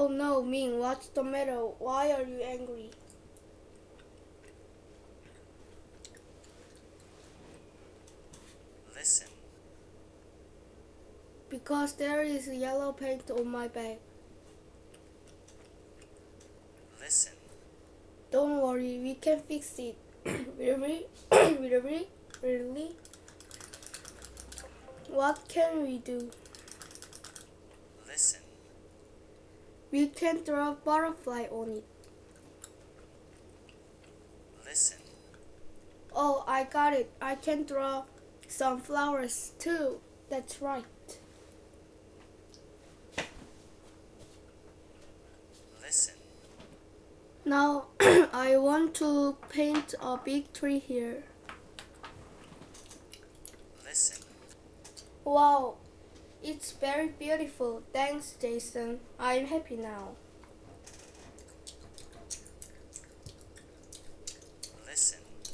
Oh no, Ming, what's the matter? Why are you angry? Listen. Because there is yellow paint on my bag. Listen. Don't worry, we can fix it. Really? Really? Really? What can we do? Listen. We can draw a butterfly on it. Listen. Oh, I got it. I can draw some flowers too. That's right. Listen. Now I want to paint a big tree here. Listen. Wow, it's very beautiful. Thanks, Jason. I'm happy now.